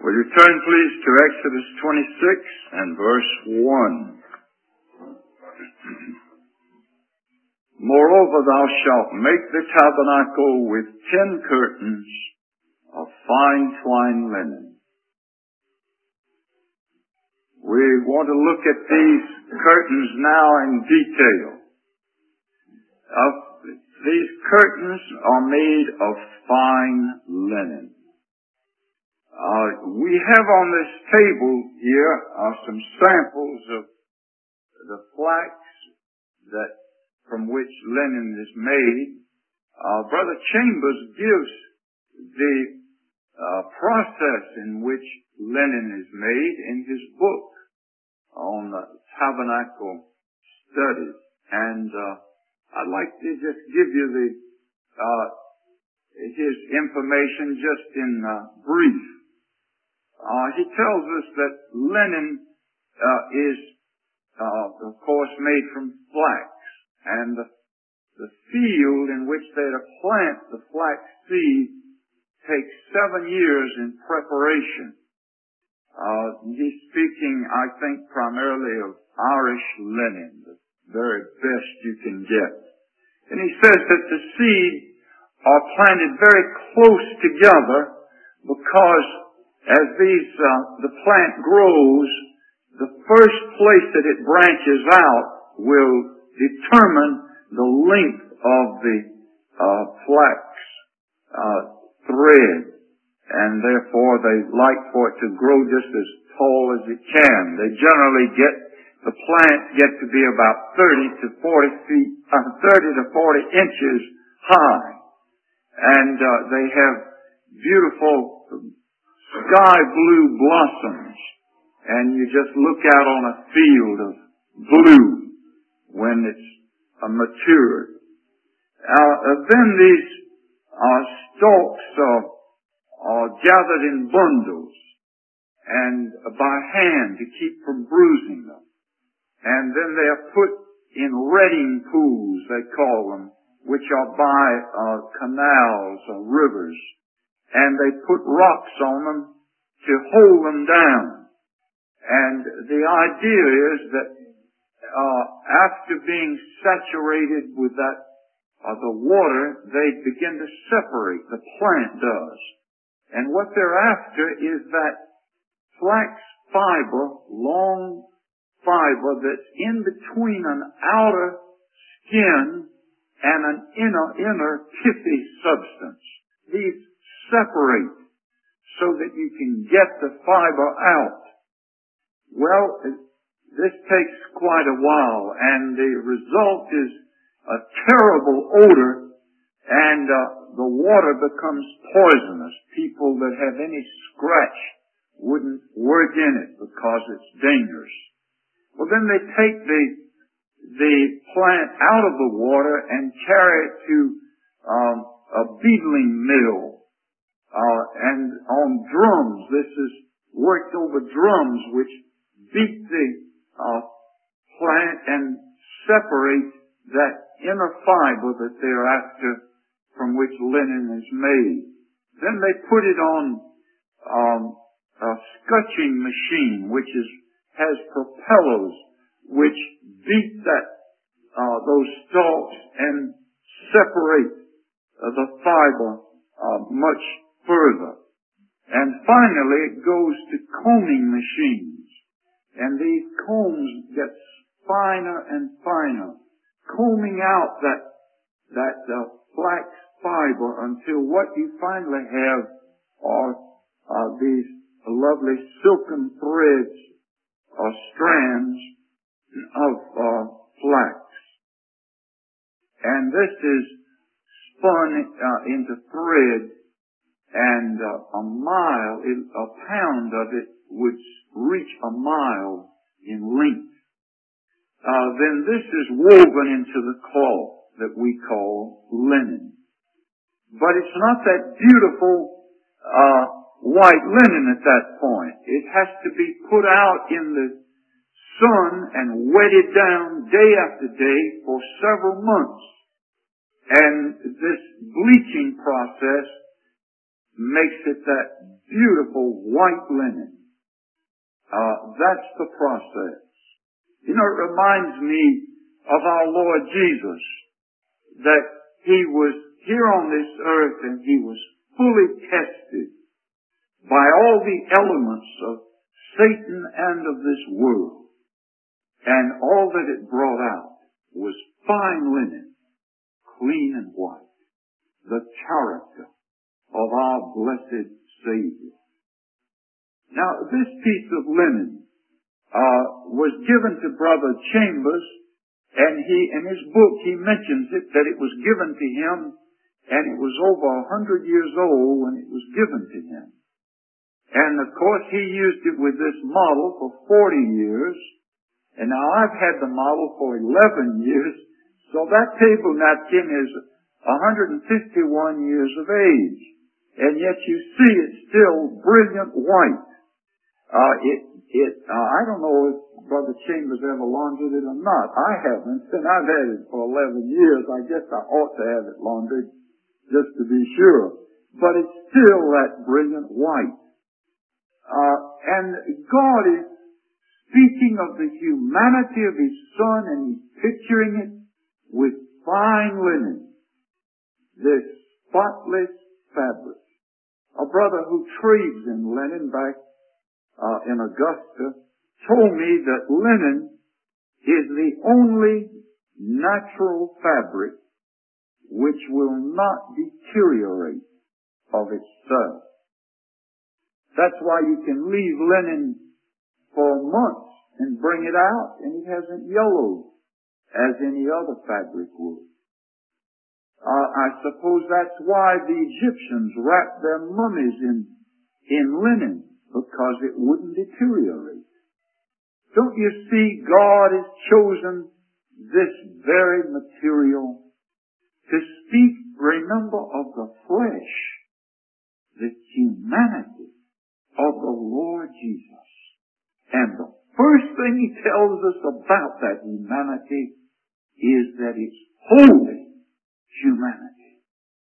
Will you turn please to Exodus 26 and verse 1. Moreover, thou shalt make the tabernacle with 10 curtains of fine twined linen. We want to look at these curtains now in detail. These curtains are made of fine linen. We have on this table here some samples of the flax from which linen is made. Brother Chambers gives the process in which linen is made in his book on tabernacle studies. And I'd like to just give you his information just in brief. He tells us that linen is, of course, made from flax. And the field in which they are to plant the flax seed takes 7 years in preparation. He's speaking, I think, primarily of Irish linen, the very best you can get. And he says that the seed are planted very close together because as the plant grows, the first place that it branches out will determine the length of the flax thread, and therefore they like for it to grow just as tall as it can. They generally the plants get to be about 30 to 40 inches high, and they have beautiful sky blue blossoms, and you just look out on a field of blue when it's matured. Then these stalks are gathered in bundles and by hand to keep from bruising them. And then they are put in redding pools, they call them, which are by canals or rivers. And they put rocks on them to hold them down. And the idea is that after being saturated with the water, they begin to separate. The plant does. And what they're after is that flax fiber, long fiber that's in between an outer skin and an inner pithy substance. These separate so that you can get the fiber out. Well, this takes quite a while, and the result is a terrible odor, and the water becomes poisonous. People that have any scratch wouldn't work in it because it's dangerous. Well, then they take the plant out of the water and carry it to a beetling mill, and on drums. This is worked over drums which beat the plant and separate that inner fiber that they're after, from which linen is made. Then they put it on a scutching machine, which has propellers which beat those stalks and separate the fiber much further. And finally, it goes to combing machines. And these combs get finer and finer, combing out that flax fiber until what you finally have are these lovely silken threads or strands of flax. And this is spun into thread, and a pound of it would reach a mile in length. Then this is woven into the cloth that we call linen. But it's not that beautiful white linen at that point. It has to be put out in the sun and wetted down day after day for several months. And this bleaching process makes it that beautiful white linen. That's the process. You know, it reminds me of our Lord Jesus, that He was here on this earth and He was fully tested by all the elements of Satan and of this world. And all that it brought out was fine linen, clean and white, the character of our blessed Savior. Now, this piece of linen was given to Brother Chambers, and in his book he mentions it, that it was given to him, and it was over 100 years old when it was given to him. And of course he used it with this model for 40 years, and now I've had the model for 11 years, so that table napkin is 151 years of age. And yet you see it's still brilliant white. I don't know if Brother Chambers ever laundered it or not. I haven't, and I've had it for 11 years. I guess I ought to have it laundered just to be sure. But it's still that brilliant white. And God is speaking of the humanity of His Son, and He's picturing it with fine linen, this spotless fabric. A brother who trades in linen back in Augusta told me that linen is the only natural fabric which will not deteriorate of itself. That's why you can leave linen for months and bring it out and it hasn't yellowed as any other fabric would. I suppose that's why the Egyptians wrapped their mummies in linen, because it wouldn't deteriorate. Don't you see, God has chosen this very material to speak, remember, of the flesh, the humanity of the Lord Jesus. And the first thing He tells us about that humanity is that it's holy humanity.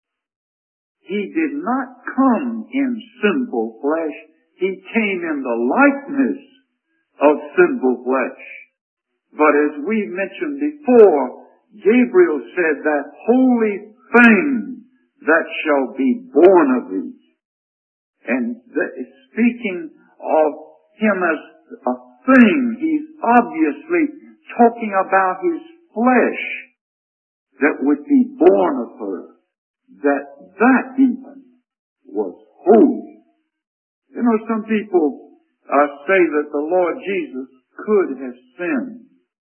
He did not come in sinful flesh. He came in the likeness of sinful flesh. But as we mentioned before, Gabriel said, that holy thing that shall be born of thee. And speaking of Him as a thing, He's obviously talking about His flesh that would be born of her. That even was holy. You know, some people say that the Lord Jesus could have sinned.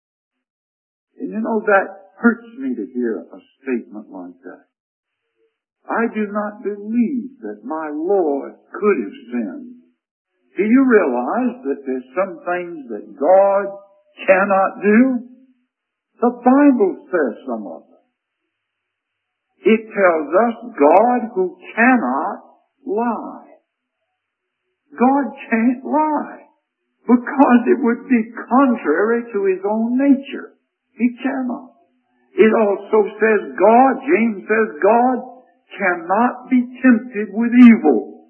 And you know, that hurts me to hear a statement like that. I do not believe that my Lord could have sinned. Do you realize that there's some things that God cannot do? The Bible says some of them. It tells us God who cannot lie. God can't lie, because it would be contrary to His own nature. He cannot. It also says James says God cannot be tempted with evil.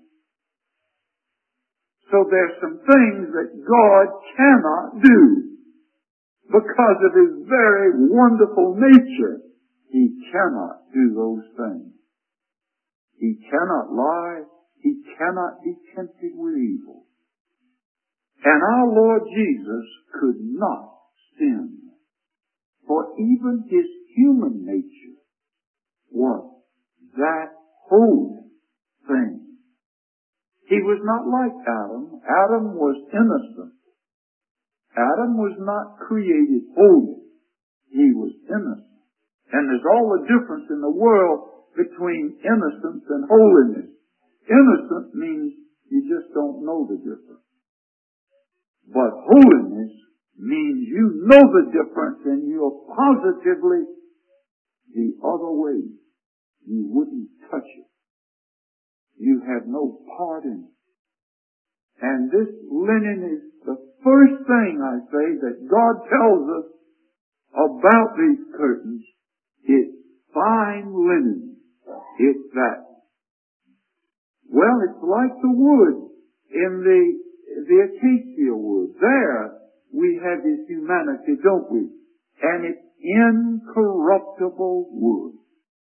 So there's some things that God cannot do because of His very wonderful nature. He cannot do those things. He cannot lie. He cannot be tempted with evil. And our Lord Jesus could not sin. For even His human nature was that holy thing. He was not like Adam. Adam was innocent. Adam was not created holy. He was innocent. And there's all the difference in the world between innocence and holiness. Innocent means you just don't know the difference. But holiness means you know the difference and you're positively the other way. You wouldn't touch it. You have no part in it. And this linen is the first thing, I say, that God tells us about these curtains. It's fine linen. It's that Well, it's like the wood in the acacia wood. There we have His humanity, don't we? And it's incorruptible wood.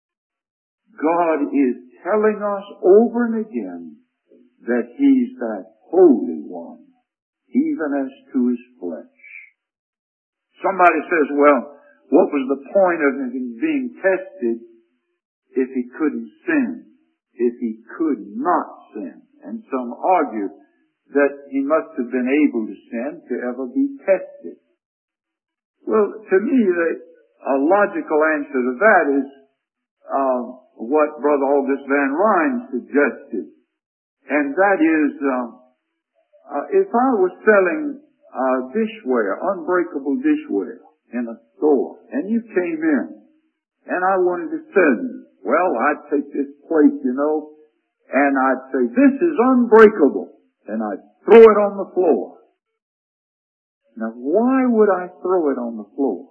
God is telling us over and again that He's that Holy One, even as to His flesh. Somebody says, well, what was the point of Him being tested if He couldn't sin? If He could not sin? And some argue that He must have been able to sin to ever be tested. Well, to me, a logical answer to that is what Brother August Van Ryn suggested. And that is, if I was selling dishware, unbreakable dishware in a store, and you came in, and I wanted to sell you, well, I'd take this plate, and I'd say, this is unbreakable, and I'd throw it on the floor. Now, why would I throw it on the floor?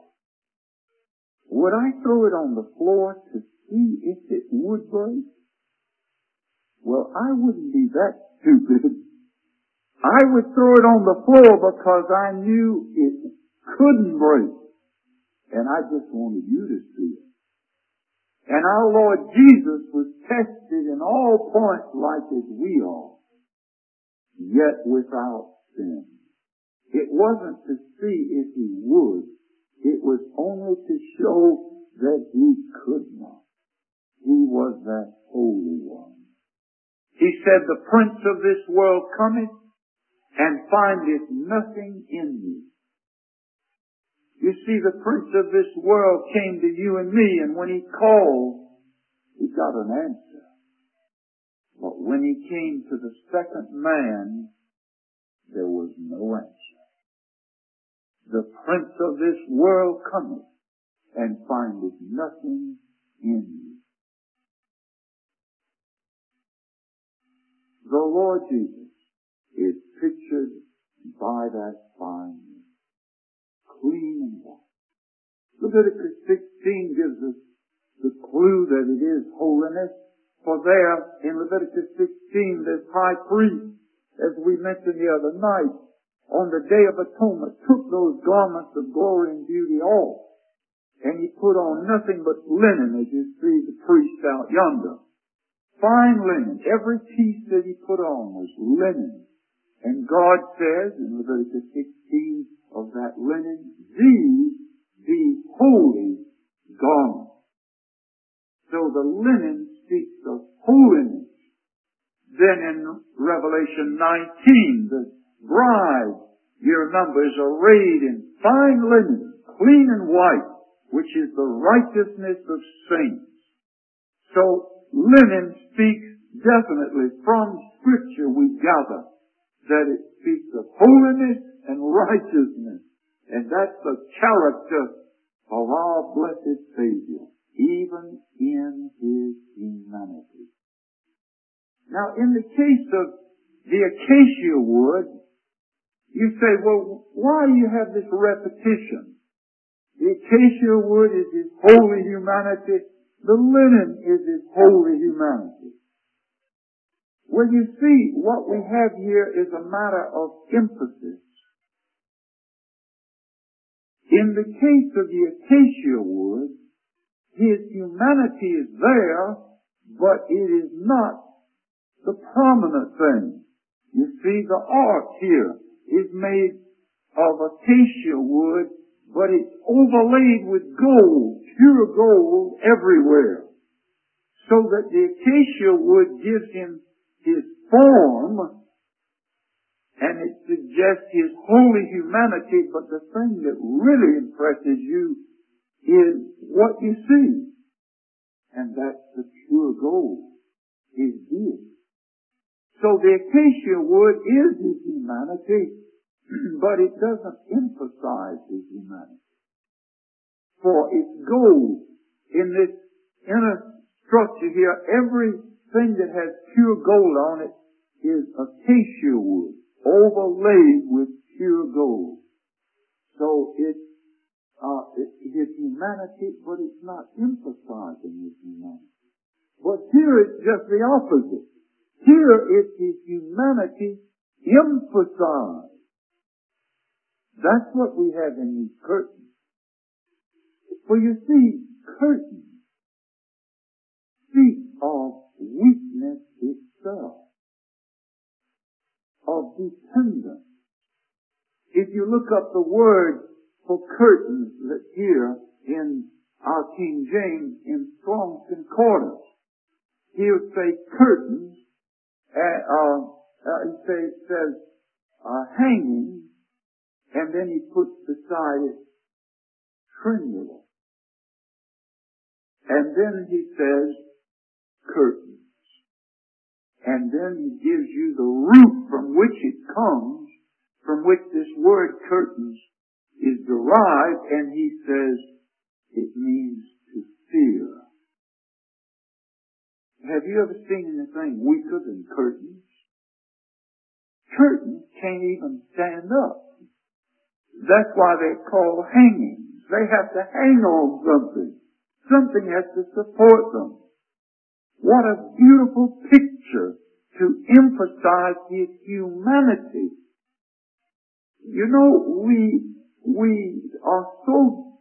Would I throw it on the floor to see if it would break? Well, I wouldn't be that stupid. I would throw it on the floor because I knew it couldn't break. And I just wanted you to see it. And our Lord Jesus was tested in all points like as we are, yet without sin. It wasn't to see if He would. It was only to show that He could not. He was that Holy One. He said, the prince of this world cometh and findeth nothing in me. You see, the prince of this world came to you and me, and when he called, he got an answer. But when he came to the second man, there was no answer. The prince of this world cometh and findeth nothing in you. The Lord Jesus is pictured by that fine, clean and white. Leviticus 16 gives us the clue that it is holiness. For there, in Leviticus 16, this high priest, as we mentioned the other night, on the Day of Atonement, took those garments of glory and beauty off. And he put on nothing but linen, as you see the priest out yonder. Fine linen. Every piece that he put on was linen. And God says in Leviticus 16 of that linen, these be holy garments. So the linen speaks of holiness. Then in Revelation 19, the bride, you remember, is arrayed in fine linen, clean and white, which is the righteousness of saints. So linen speaks definitely from Scripture, we gather, that it speaks of holiness and righteousness. And that's the character of our blessed Savior, even in His humanity. Now, in the case of the acacia wood, you say, well, why do you have this repetition? The acacia wood is His holy humanity. The linen is His holy humanity. Well, you see, what we have here is a matter of emphasis. In the case of the acacia wood, His humanity is there, but it is not the prominent thing. You see, the ark here is made of acacia wood, but it's overlaid with gold, pure gold everywhere. So that the acacia wood gives Him His form, and it suggests His holy humanity, but the thing that really impresses you is what you see. And that's the pure gold, His deity. So the acacia wood is His humanity, but it doesn't emphasize His humanity. For it's gold. In this inner structure here, everything that has pure gold on it is acacia wood, overlaid with pure gold. So it's His humanity, but it's not emphasizing His humanity. But here it's just the opposite. Here is His humanity emphasized. That's what we have in these curtains. For you see, curtains speak of weakness itself, of dependence. If you look up the word for curtains here in our King James in Strong's Concordance, he'll say curtains, he says hanging, and then he puts beside it tremulous. And then he says curtains. And then he gives you the root from which it comes, from which this word curtains is derived, and he says it means to fear. Have you ever seen anything weaker than curtains? Curtains can't even stand up. That's why they're called hangings. They have to hang on something. Something has to support them. What a beautiful picture to emphasize His humanity. You know, we are so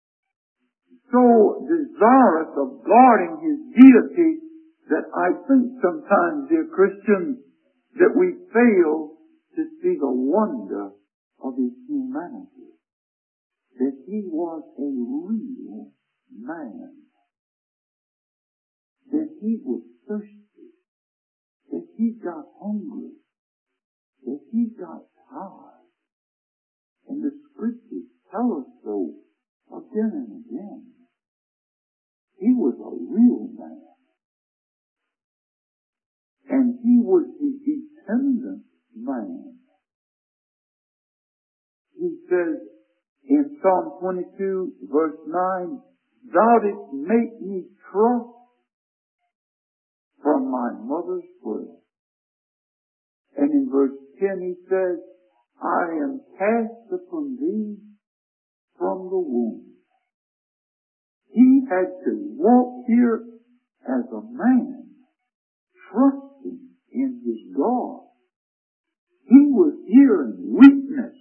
desirous of guarding His deity that I think sometimes, dear Christians, that we fail to see the wonder of His humanity. That He was a real man. That He was thirsty. That He got hungry. That He got tired. And the Scriptures tell us so again and again. He was a real man. And He was the dependent man. He says in Psalm 22 verse 9, Thou didst make me trust from my mother's breast. And in verse 10 he says, I am cast upon Thee from the womb. He had to walk here as a man, trusting in his God. He was here in weakness,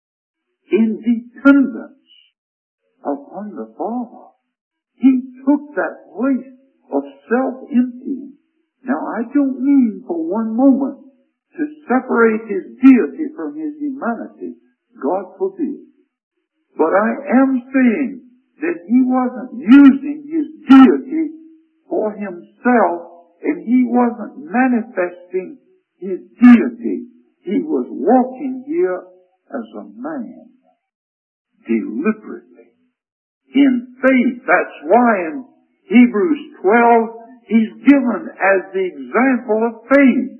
in dependence upon the Father. He took that place of self-emptying. Now, I don't mean for one moment to separate His deity from His humanity. God forbid. But I am saying that He wasn't using His deity for Himself, and He wasn't manifesting His deity. He was walking here as a man, deliberately, in faith. That's why in Hebrews 12, He's given as the example of faith.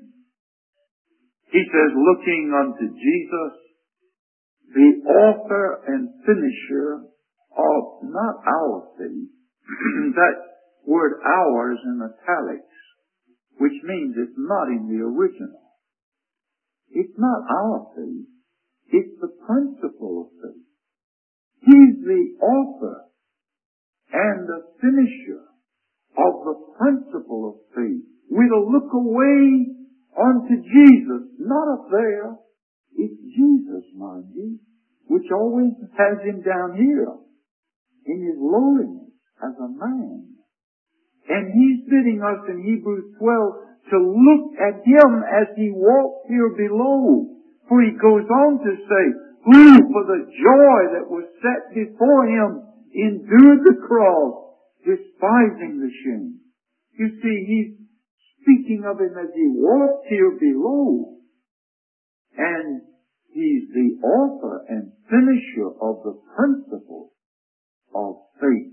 He says, looking unto Jesus, the author and finisher of not our faith. That word our is in italics, which means it's not in the original. It's not our faith. It's the principle of faith. He's the author and the finisher of the principle of faith. We're to look away unto Jesus, not up there. It's Jesus, mind you, which always has Him down here in His lowliness as a man. And He's bidding us in Hebrews 12 to look at Him as He walked here below. For He goes on to say, who for the joy that was set before Him endured the cross, despising the shame. You see, He's speaking of Him as He walked here below. And He's the author and finisher of the principle of faith.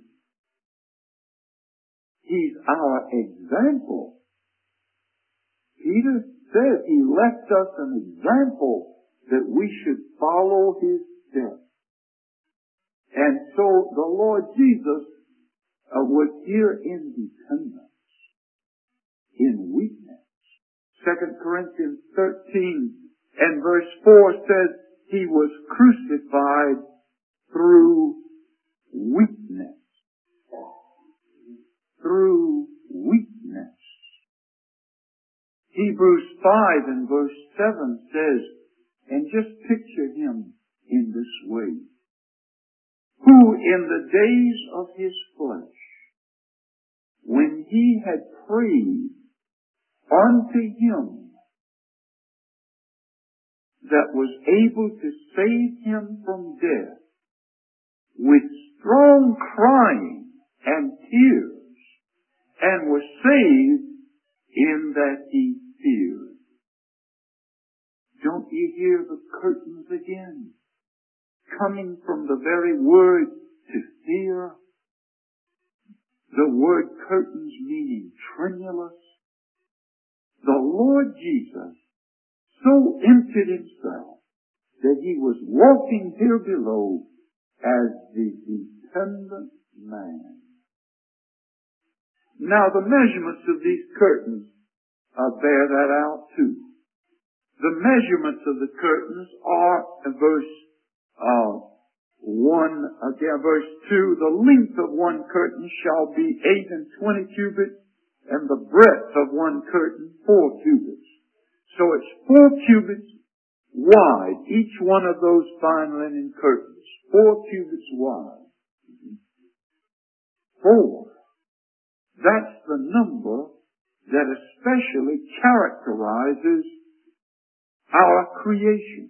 He's our example. Peter says He left us an example that we should follow His steps. And so the Lord Jesus was here in dependence, in weakness. 2 Corinthians 13 and verse 4 says He was crucified through weakness. Through weakness. Hebrews 5 and verse 7 says, and just picture him in this way, who in the days of his flesh, when he had prayed unto him that was able to save him from death, with strong crying and tears, and was saved in that he feared. Don't you hear the curtains again? Coming from the very word to fear. The word curtains meaning tremulous. The Lord Jesus so emptied himself that he was walking here below as the dependent man. Now the measurements of these curtains bear that out too. The measurements of the curtains are verse 2, the length of one curtain shall be 8 and 20 cubits, and the breadth of one curtain 4 cubits. So it's 4 cubits wide, each one of those fine linen curtains. 4 cubits wide. 4. That's the number that especially characterizes our creation.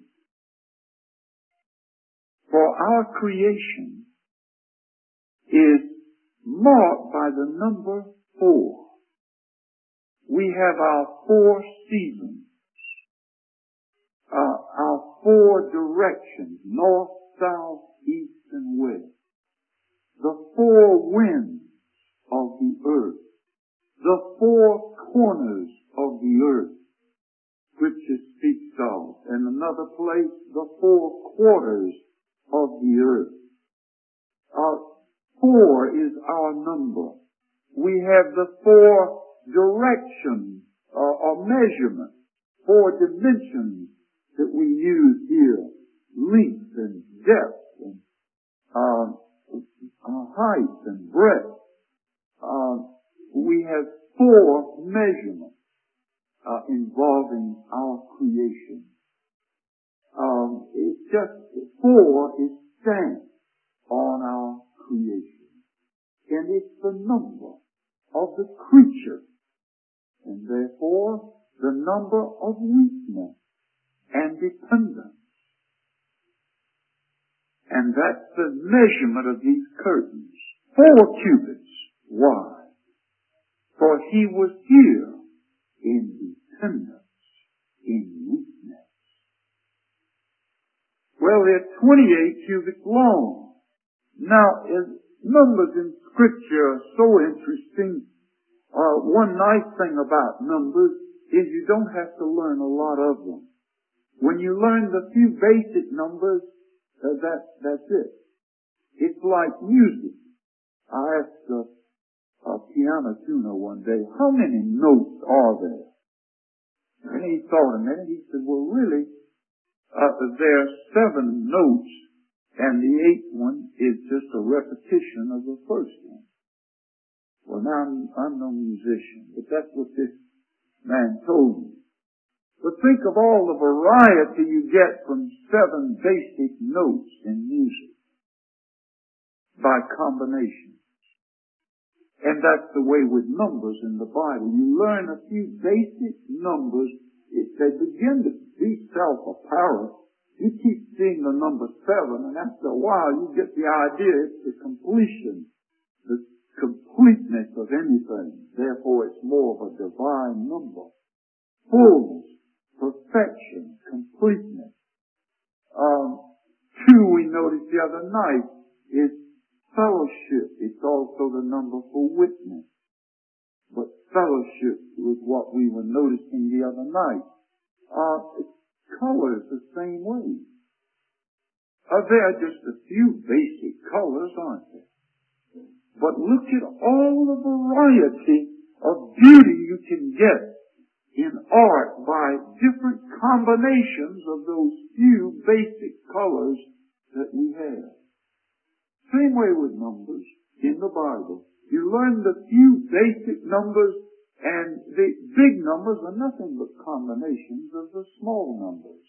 For our creation is marked by the number 4. We have our 4 seasons, our 4 directions, north, south, east, and west. The 4 winds of the earth. The 4 corners of the earth. Scripture speaks of. And another place, the 4 quarters of the earth. 4 is our number. We have the 4 directions or measurements, 4 dimensions that we use here. Length and depth and height and breadth. We have 4 measurements involving our creation. It's just 4 is stamped on our creation. And it's the number of the creature. And therefore, the number of weakness and dependence. And that's the measurement of these curtains. 4 cubits wide. For he was here in dependence, in weakness. Well, they're 28 cubits long. Now, numbers in Scripture are so interesting. One nice thing about numbers is you don't have to learn a lot of them. When you learn the few basic numbers, that's it. It's like music. I asked a piano tuner one day, how many notes are there? And he thought a minute. He said, well, really, there are 7 notes, and the 8th one is just a repetition of the first one. Well, now I'm no musician, but that's what this man told me. But think of all the variety you get from 7 basic notes in music by combination. And that's the way with numbers in the Bible. You learn a few basic numbers, they begin to be self-apparent. You keep seeing the number 7, and after a while you get the idea it's the completion, the completeness of anything. Therefore it's more of a divine number. Fullness, perfection, completeness. 2 we noticed the other night is fellowship. It's also the number for witness. But fellowship was what we were noticing the other night. Colors the same way. There are just a few basic colors, aren't there? But look at all the variety of beauty you can get in art by different combinations of those few basic colors that we have. Same way with numbers in the Bible. You learn the few basic numbers And the big numbers are nothing but combinations of the small numbers.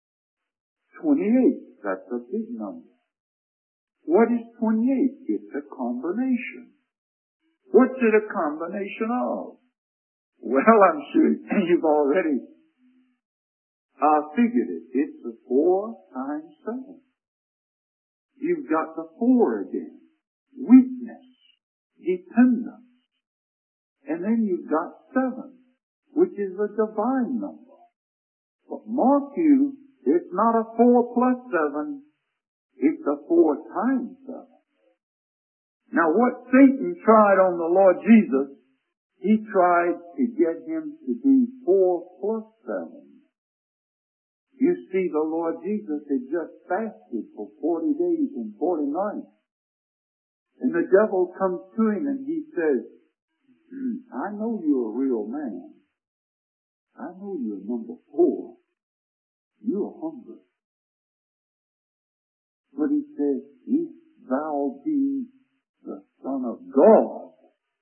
28, that's a big number. What is 28? It's a combination. What's it a combination of? Well, I'm sure you've already figured it. It's the 4 times 7. You've got the 4 again. Weakness, dependence. And then you've got 7, which is a divine number. But mark you, it's not a 4 plus 7, it's a 4 times 7. Now what Satan tried on the Lord Jesus, he tried to get him to be 4 plus 7. You see, the Lord Jesus had just fasted for 40 days and 40 nights. And the devil comes to him and he says, I know you're a real man. I know you're number 4. You're hungry. But he says, if thou be the Son of God,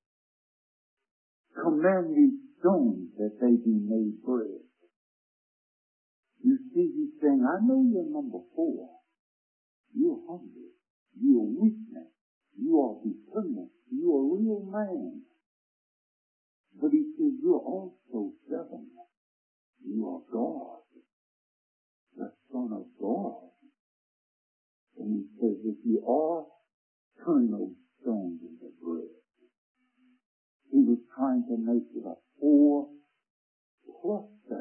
command these stones that they be made bread. You see, he's saying, I know you're number 4. You're hungry. You're weakness. You are dependent. You're a real man. But he says, you're also 7. You are God, the Son of God. And he says, if you are, turn those stones into bread. He was trying to make it a 4 plus 7.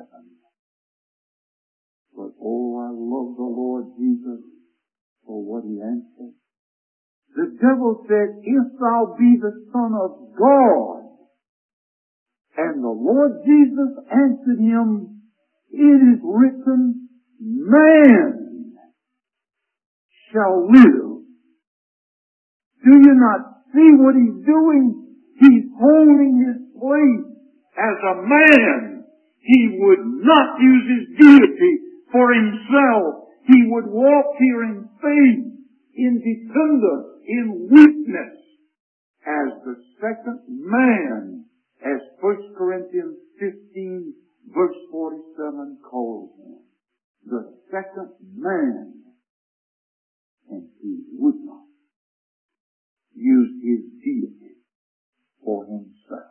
But oh, I love the Lord Jesus for what he answered. The devil said, if thou be the Son of God. And the Lord Jesus answered him, it is written, man shall live. Do you not see what he's doing? He's holding his place as a man. He would not use his deity for himself. He would walk here in faith, in dependence, in weakness, as the second man, as 1 Corinthians 15 verse 47 calls him. The second man. And he would not use his deity for himself.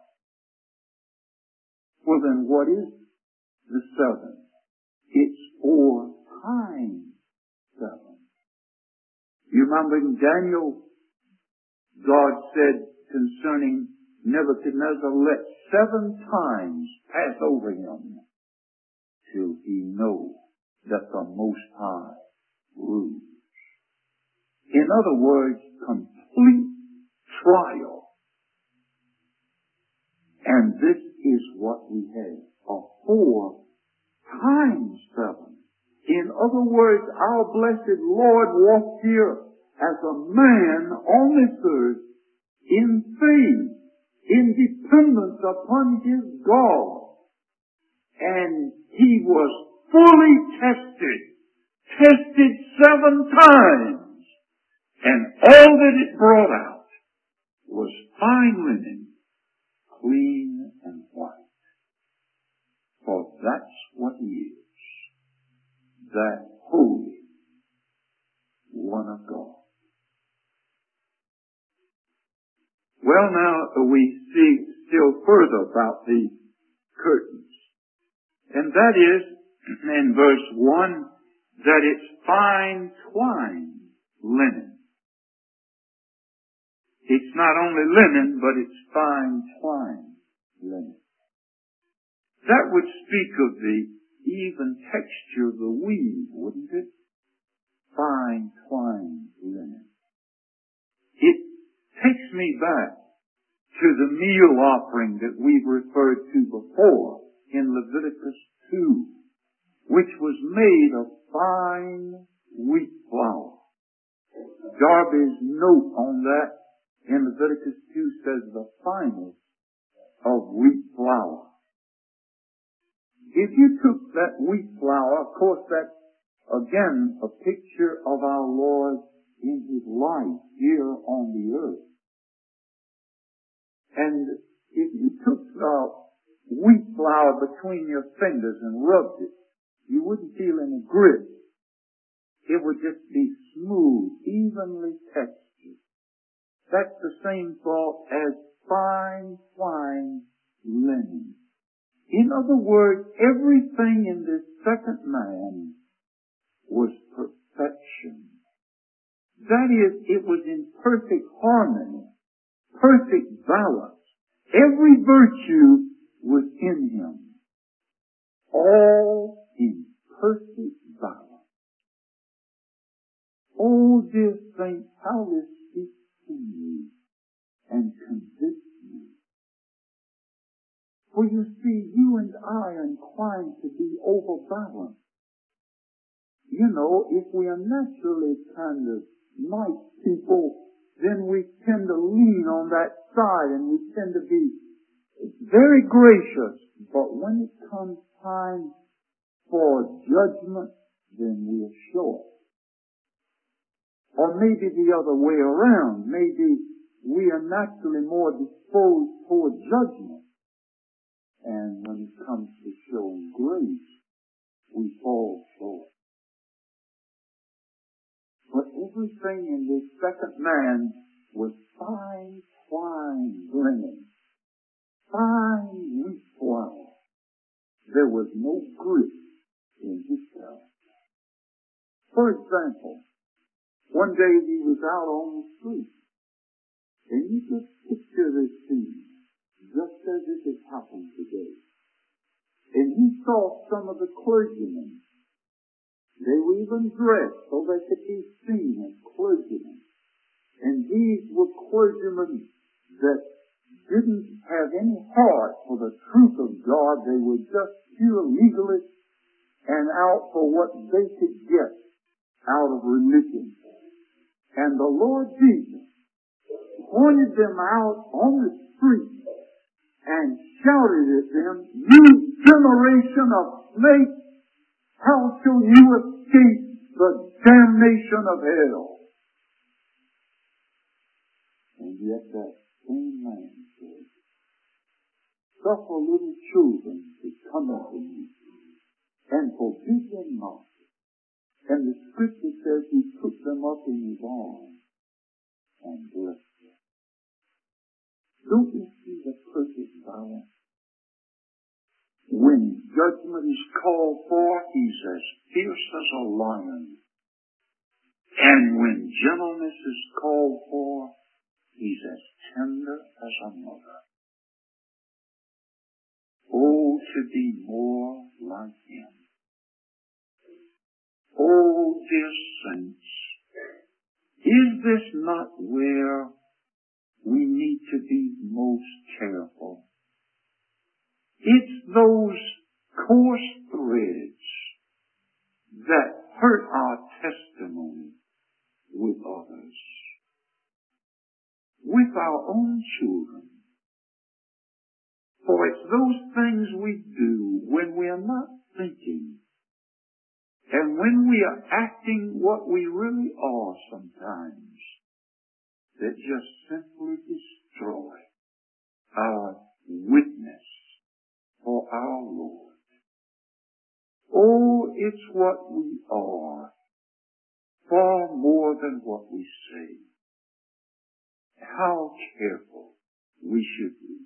Well then, what is the 7? It's 4 times 7. You remember in Daniel, God said concerning Nebuchadnezzar, let 7 times pass over him till he know that the Most High rules. In other words, complete trial. And this is what we have, a 4 times 7. In other words, our blessed Lord walked here as a man on this earth in faith, in dependence upon his God. And he was fully tested 7 times. And all that it brought out was fine linen, clean and white. For that's what he is, that Holy One of God. Well, now we see still further about these curtains. And that is, in verse 1, that it's fine twined linen. It's not only linen, but it's fine twined linen. That would speak of the even texture of the weave, wouldn't it? Fine twined linen. It takes me back to the meal offering that we've referred to before in Leviticus 2, which was made of fine wheat flour. Darby's note on that in Leviticus 2 says the finest of wheat flour. If you took that wheat flour, of course that's again a picture of our Lord in his life here on the earth. And if you took wheat flour between your fingers and rubbed it, you wouldn't feel any grit. It would just be smooth, evenly textured. That's the same thought as fine linen. In other words, everything in this second man was perfection. That is, it was in perfect harmony, perfect balance. Every virtue was in him. All in perfect balance. Oh, dear saints, how this speaks to me and convicts me. For you see, you and I are inclined to be overbalanced. You know, if we are naturally kind of nice people, then we tend to lean on that side and we tend to be very gracious. But when it comes time for judgment, then we are short. Or maybe the other way around. Maybe we are naturally more disposed toward judgment. And when it comes to showing grace, we fall short. But everything in this second man was fine linen, fine wheat flour. There was no grit in his character. For example, one day he was out on the street, and you just picture this scene, just as if it happened today. And he saw some of the clergymen. They were even dressed so they could be seen as clergymen. And these were clergymen that didn't have any heart for the truth of God. They were just pure legalists and out for what they could get out of religion. And the Lord Jesus pointed them out on the street and shouted at them, "You generation of snakes, how shall you escape the damnation of hell?" And yet that same man said, "Suffer little children to come unto me, and forbid them not." And the scripture says he took them up in his arms and blessed them. Don't you see the perfect balance? When judgment is called for, he's as fierce as a lion. And when gentleness is called for, he's as tender as a mother. Oh, to be more like him. Oh, dear saints, is this not where we need to be most careful? It's those coarse threads that hurt our testimony with others, with our own children. For it's those things we do when we are not thinking, and when we are acting what we really are sometimes, that just simply destroy our witness for our Lord. Oh, it's what we are, far more than what we say. How careful we should be.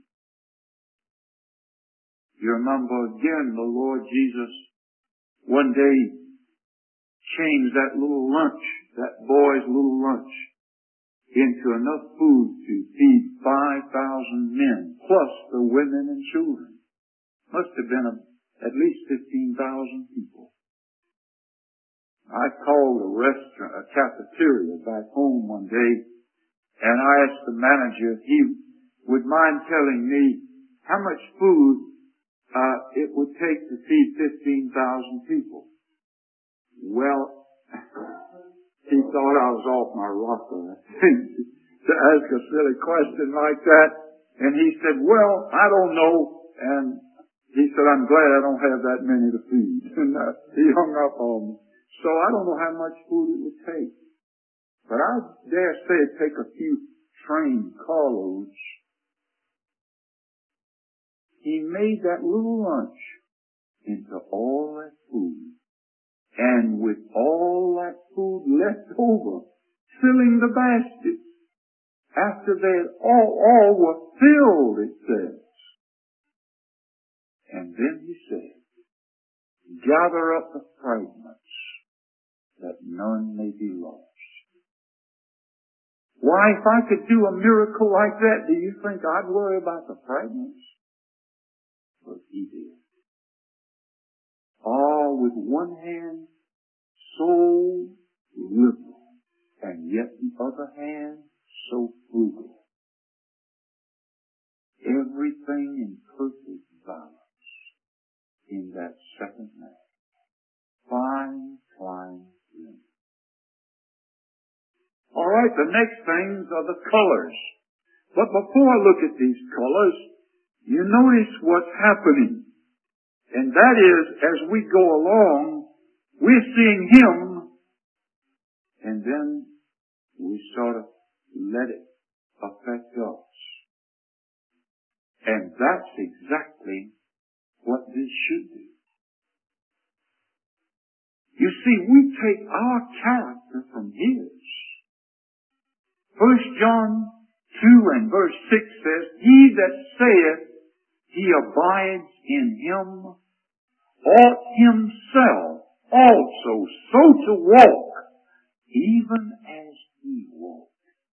You remember again the Lord Jesus one day changed that little lunch, that boy's little lunch, into enough food to feed 5,000 men, plus the women and children. Must have been at least 15,000 people. I called a restaurant, a cafeteria back home one day, and I asked the manager if he would mind telling me how much food it would take to feed 15,000 people. Well, he thought I was off my rocker, I think, to ask a silly question like that. And he said, "Well, I don't know." And he said, "I'm glad I don't have that many to feed." And he hung up on me. So I don't know how much food it would take. But I dare say it'd take a few train carloads. He made that little lunch into all that food. And with all that food left over, filling the baskets, after they had all were filled, it says. And then he said, gather up the fragments, that none may be lost. Why, if I could do a miracle like that, do you think I'd worry about the fragments? But he did. All with one hand, so liberal, and yet the other hand, so frugal. Everything in perfect balance in that second man. Fine, fine linen. All right, the next things are the colors. But before I look at these colors, you notice what's happening. And that is, as we go along, we're seeing him, and then we sort of let it affect us. And that's exactly what this should do. You see, we take our character from his. 1 John 2 and verse 6 says, he that saith he abides in him ought himself also so to walk, even as he walked.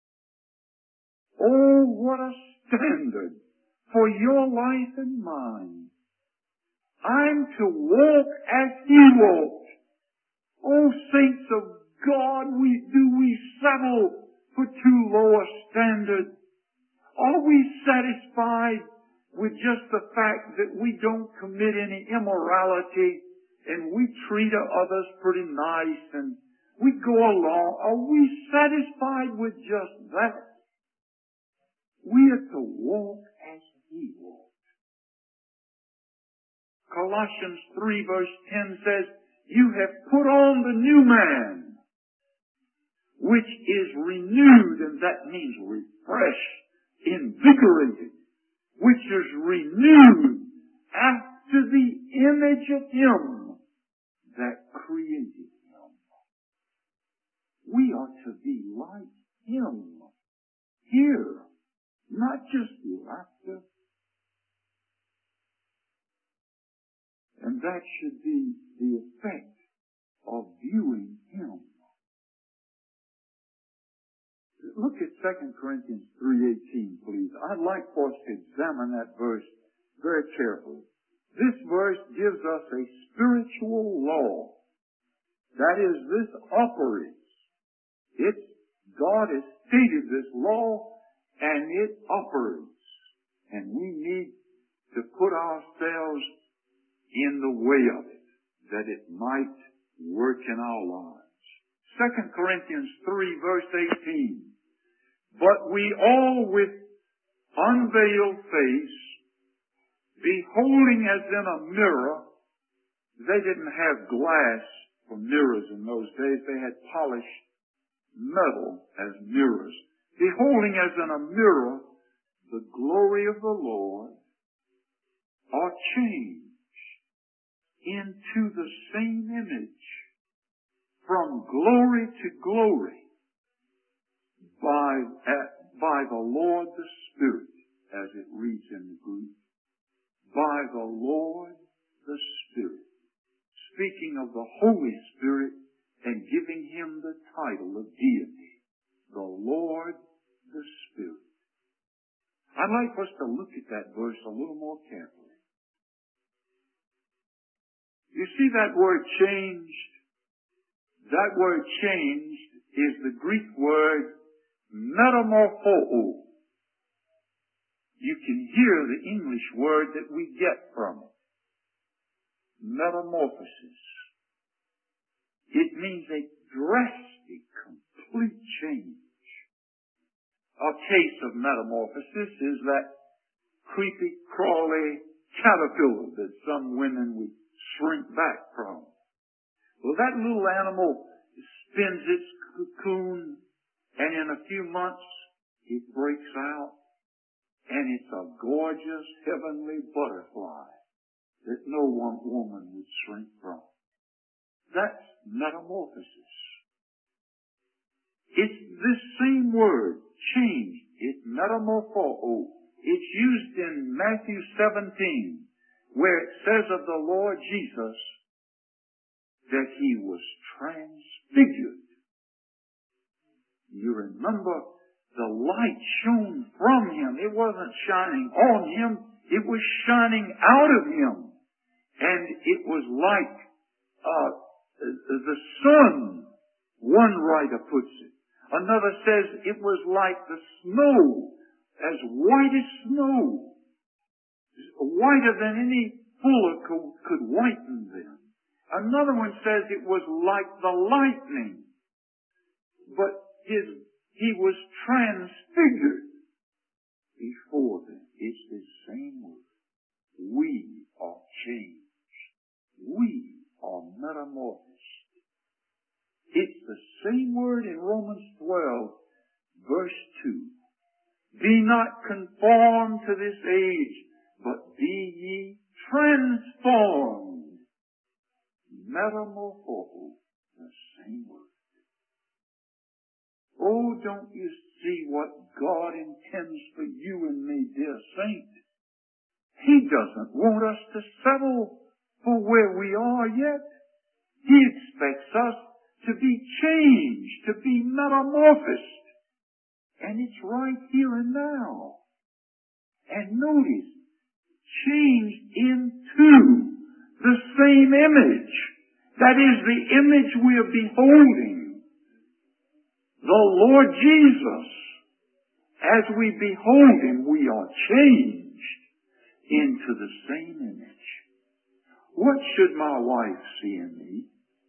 Oh, what a standard for your life and mine. I'm to walk as he walked. Oh, saints of God, do we settle for too low a standard? Are we satisfied with just the fact that we don't commit any immorality and we treat others pretty nice and we go along? Are we satisfied with just that? We are to walk as he walked. Colossians 3 verse 10 says, you have put on the new man, which is renewed, and that means refreshed, invigorated, which is renewed after the image of him that created him. We are to be like him here, not just hereafter. And that should be the effect of viewing him. Look at 2 Corinthians 3:18, please. I'd like for us to examine that verse very carefully. This verse gives us a spiritual law. That is, this operates. God has stated this law, and it operates. And we need to put ourselves in the way of it, that it might work in our lives. 2 Corinthians 3 verse 18. But we all with unveiled face, beholding as in a mirror, they didn't have glass for mirrors in those days. They had polished metal as mirrors. Beholding as in a mirror the glory of the Lord, are changed into the same image, from glory to glory, by the Lord the Spirit, as it reads in the Greek. By the Lord the Spirit. Speaking of the Holy Spirit and giving him the title of deity. The Lord the Spirit. I'd like for us to look at that verse a little more carefully. You see that word changed? That word changed is the Greek word metamorpho. You can hear the English word that we get from it. Metamorphosis. It means a drastic, complete change. A case of metamorphosis is that creepy, crawly caterpillar that some women would shrink back from. Well, that little animal spins its cocoon, and in a few months it breaks out, And it's a gorgeous heavenly butterfly that no one woman would shrink from. That's metamorphosis. It's this same word, change. It's metamorpho. It's used in Matthew 17, where it says of the Lord Jesus that He was transfigured. You remember the light shone from Him. It wasn't shining on Him. It was shining out of Him. And it was like the sun, one writer puts it. Another says it was like the snow, as white as snow. Whiter than any fuller could whiten them. Another one says it was like the lightning. But He was transfigured before them. It's the same word. We are changed. We are metamorphosed. It's the same word in Romans 12, verse 2. Be not conformed to this age, but be ye transformed. Metamorpho, the same word. Oh, don't you see what God intends for you and me, dear saint? He doesn't want us to settle for where we are yet. He expects us to be changed, to be metamorphosed. And it's right here and now. And notice, changed into the same image. That is the image we are beholding. The Lord Jesus. As we behold Him, we are changed into the same image. What should my wife see in me?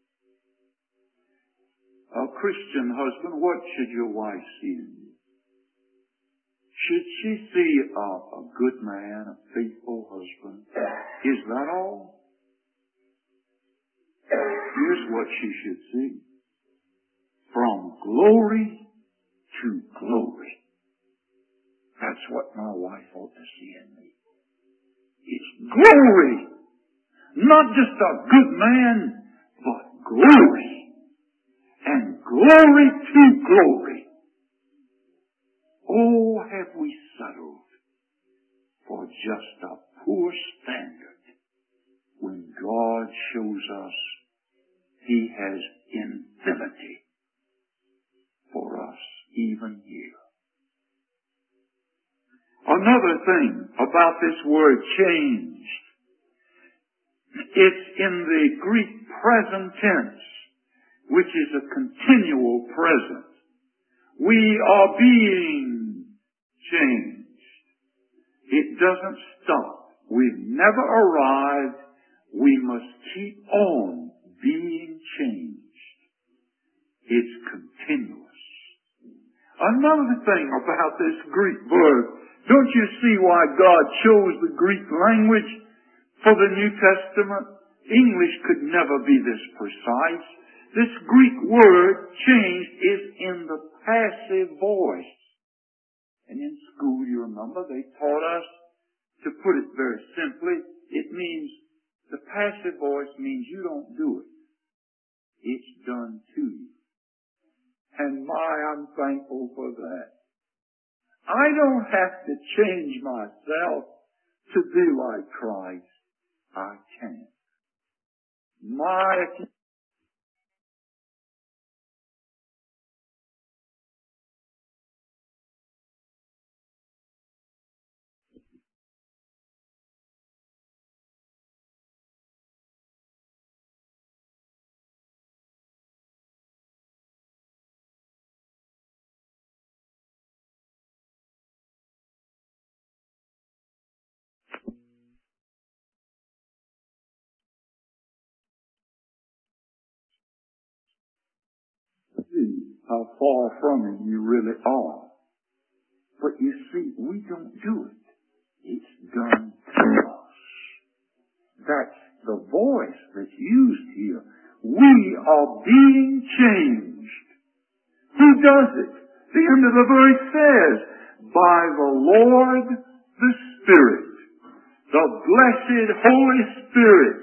A Christian husband, what should your wife see in you? Should she see a good man, a faithful husband? Is that all? Here's what she should see. From glory to glory. That's what my wife ought to see in me. It's glory. Not just a good man, but glory. And glory to glory. Oh, have we settled for just a poor standard when God shows us He has infinity for us even here. Another thing about this word changed, it's in the Greek present tense, which is a continual present. We are being changed. It doesn't stop. We've never arrived. We must keep on being changed. It's continuous. Another thing about this Greek word, don't you see why God chose the Greek language for the New Testament? English could never be this precise. This Greek word, changed, is in the passive voice. And in school, you remember, they taught us, to put it very simply, it means, the passive voice means you don't do it. It's done to you. And I'm thankful for that. I don't have to change myself to be like Christ. I can't. See how far from Him you really are. But you see, we don't do it. It's done to us. That's the voice that's used here. We are being changed. Who does it? The end of the verse says, by the Lord blessed Holy Spirit,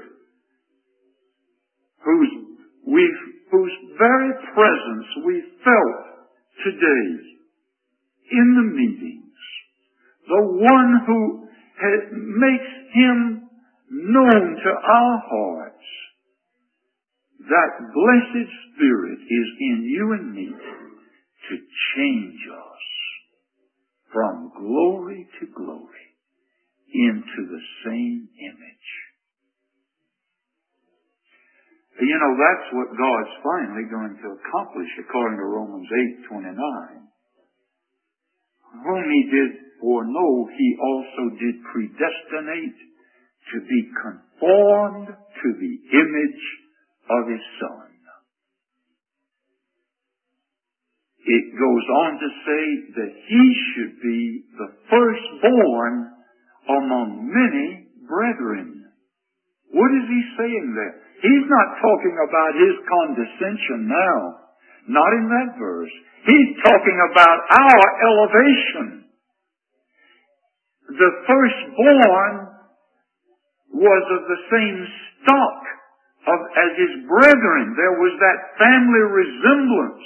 whose very presence we felt today in the meetings, the one who makes Him known to our hearts, that blessed Spirit is in you and me to change us from glory to glory into the same image. You know, that's what God's finally going to accomplish according to Romans 8:29. Whom He did foreknow, He also did predestinate to be conformed to the image of His Son. It goes on to say that He should be the firstborn among many brethren. What is He saying there? He's not talking about His condescension now. Not in that verse. He's talking about our elevation. The firstborn was of the same stock as his brethren. There was that family resemblance.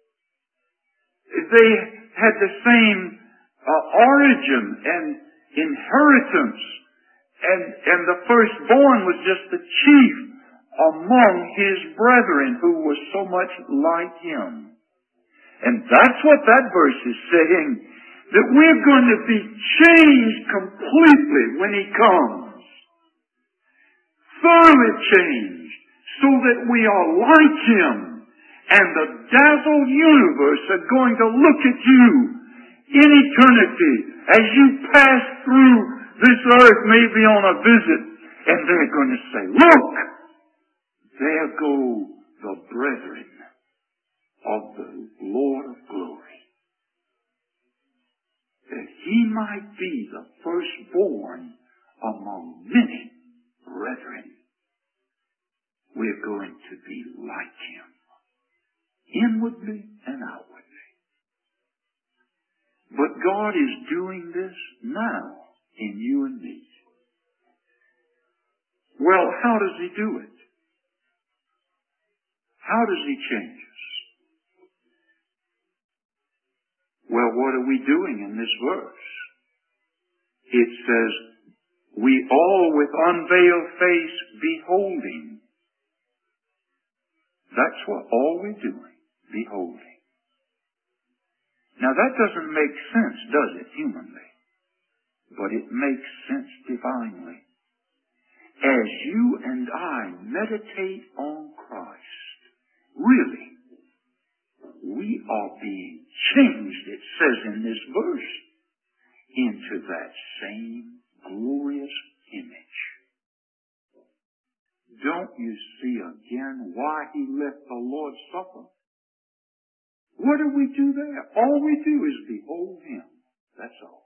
They had the same origin and inheritance. And the firstborn was just the chief among his brethren who was so much like him. And that's what that verse is saying, that we're going to be changed completely when He comes. Thoroughly changed, so that we are like Him. And the dazzled universe are going to look at you in eternity as you pass through this earth, maybe on a visit, and they're going to say, look, there go the brethren of the Lord of glory. That He might be the firstborn among many brethren. We're going to be like Him, inwardly and outwardly. But God is doing this now in you and me. Well, how does He do it? How does He change us? Well, what are we doing in this verse? It says, we all with unveiled face beholding. That's what all we're doing, beholding. Now that doesn't make sense, does it, humanly? But it makes sense divinely. As you and I meditate on Christ, really, we are being changed, it says in this verse, into that same glorious image. Don't you see again why He left the Lord's Supper? What do we do there? All we do is behold Him. That's all.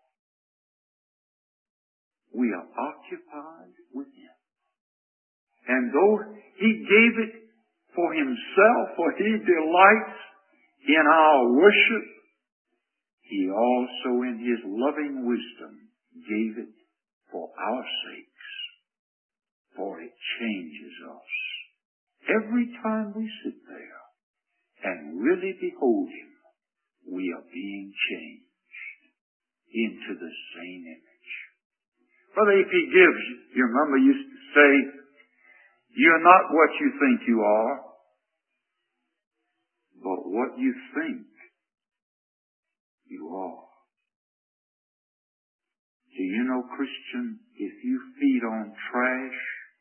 We are occupied with Him. And though He gave it for Himself, for He delights in our worship, He also in His loving wisdom gave it for our sakes, for it changes us. Every time we sit there and really behold Him, we are being changed into the same image. Brother A.P. Gibbs, you remember, used to say, you're not what you think you are, but what you think you are. Do you know, Christian, if you feed on trash,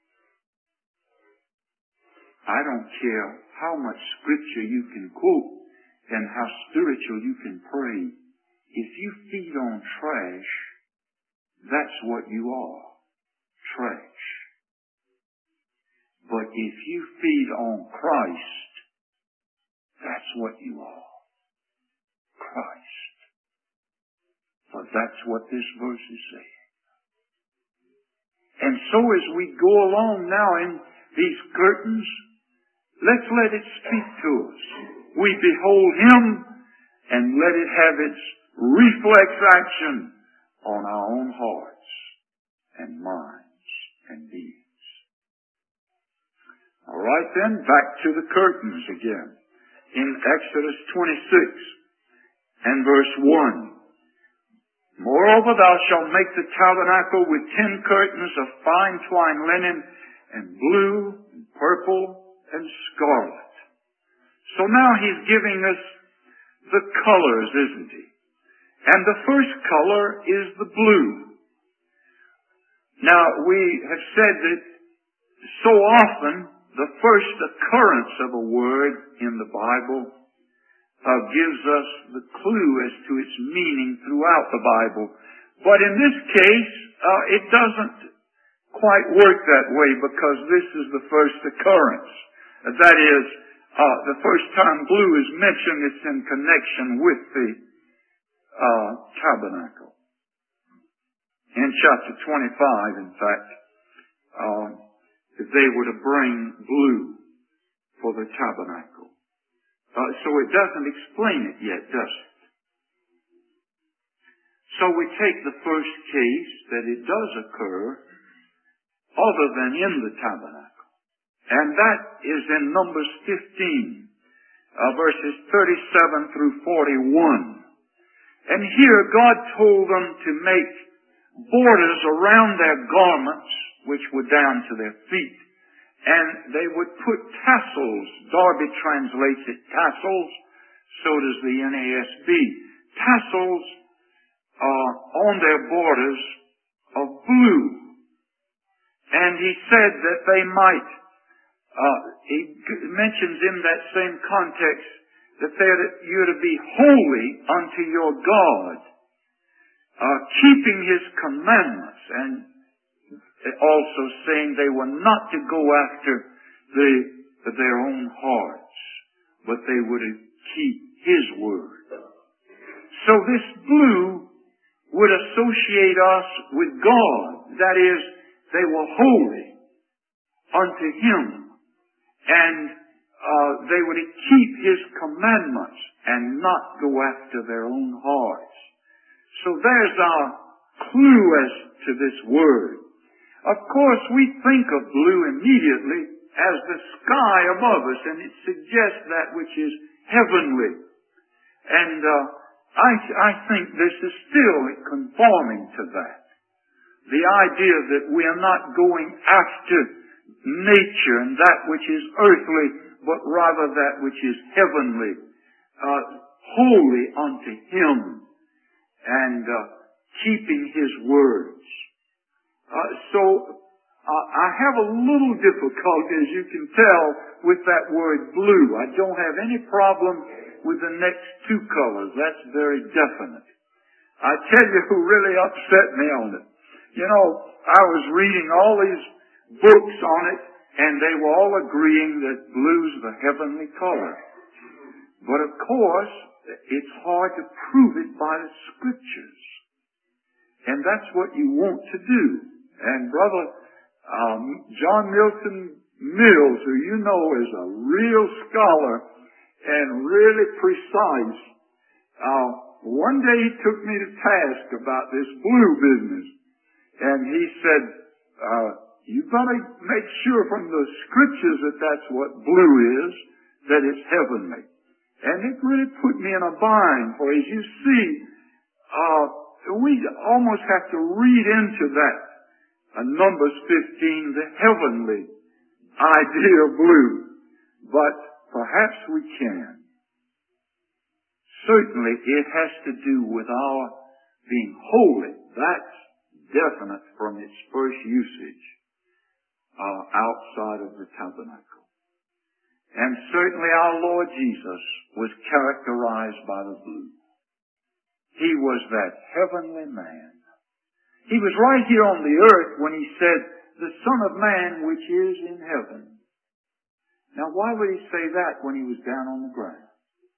I don't care how much scripture you can quote and how spiritual you can pray. If you feed on trash, that's what you are. Trash. But if you feed on Christ, that's what you are. Christ. For that's what this verse is saying. And so as we go along now in these curtains, let's let it speak to us. We behold Him and let it have its reflex action on our own hearts and minds and deeds. All right then, back to the curtains again. In Exodus 26 and verse 1. Moreover, thou shalt make the tabernacle with 10 curtains of fine twined linen, and blue, and purple, and scarlet. So now he's giving us the colors, isn't he? And the first color is the blue. Now, we have said that so often the first occurrence of a word in the Bible gives us the clue as to its meaning throughout the Bible. But in this case, it doesn't quite work that way, because this is the first occurrence. That is, the first time blue is mentioned, it's in connection with the tabernacle. In chapter 25, in fact, they were to bring blue for the tabernacle. So it doesn't explain it yet, does it? So we take the first case that it does occur other than in the tabernacle. And that is in Numbers 15, verses 37 through 41. And here God told them to make borders around their garments, which were down to their feet. And they would put tassels. Darby translates it tassels. So does the NASB. Tassels on their borders of blue. And he said that they might, he mentions in that same context that you're to be holy unto your God, keeping His commandments, and also saying they were not to go after their own hearts, but they were to keep His word. So this blue would associate us with God. That is, they were holy unto Him, and they were to keep His commandments and not go after their own hearts. So there's our clue as to this word. Of course, we think of blue immediately as the sky above us, and it suggests that which is heavenly. And I think this is still conforming to that. The idea that we are not going after nature and that which is earthly, but rather that which is heavenly, holy unto Him, and keeping His words. So I have a little difficulty, as you can tell, with that word blue. I don't have any problem with the next two colors. That's very definite. I tell you who really upset me on it. You know, I was reading all these books on it, and they were all agreeing that blue's the heavenly color. But of course, it's hard to prove it by the Scriptures. And that's what you want to do. And Brother John Milton Mills, who you know is a real scholar and really precise, one day he took me to task about this blue business. And he said, you've got to make sure from the Scriptures that that's what blue is, that it's heavenly. And it really put me in a bind, for as you see, we almost have to read into that Numbers 15, the heavenly idea of blue. But perhaps we can. Certainly it has to do with our being holy. That's definite from its first usage outside of the tabernacle. And certainly our Lord Jesus was characterized by the blue. He was that heavenly man. He was right here on the earth when He said, the Son of Man which is in heaven. Now why would He say that when He was down on the ground?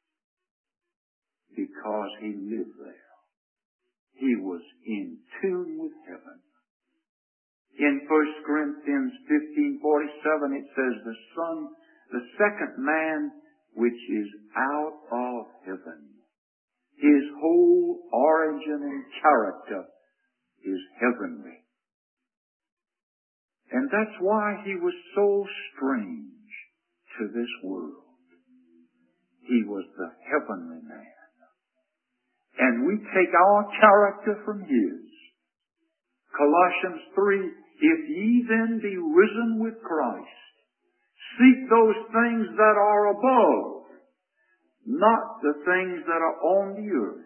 Because He lived there. He was in tune with heaven. In 1 Corinthians 15:47 it says, the second man which is out of heaven. His whole origin and character is heavenly. And that's why He was so strange to this world. He was the heavenly man. And we take our character from His. Colossians 3, if ye then be risen with Christ, seek those things that are above, not the things that are on the earth.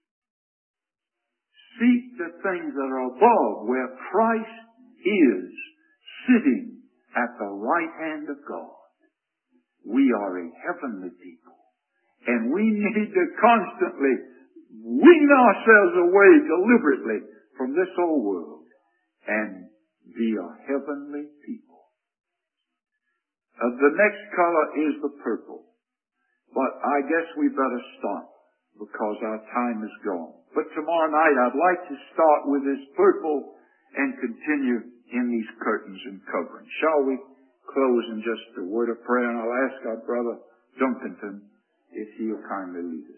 Seek the things that are above, where Christ is sitting at the right hand of God. We are a heavenly people. And we need to constantly wean ourselves away deliberately from this old world and be a heavenly people. The next color is the purple. But I guess we better stop because our time is gone. But tomorrow night I'd like to start with this purple and continue in these curtains and coverings. Shall we close in just a word of prayer? And I'll ask our brother Duncanton if he'll kindly lead us.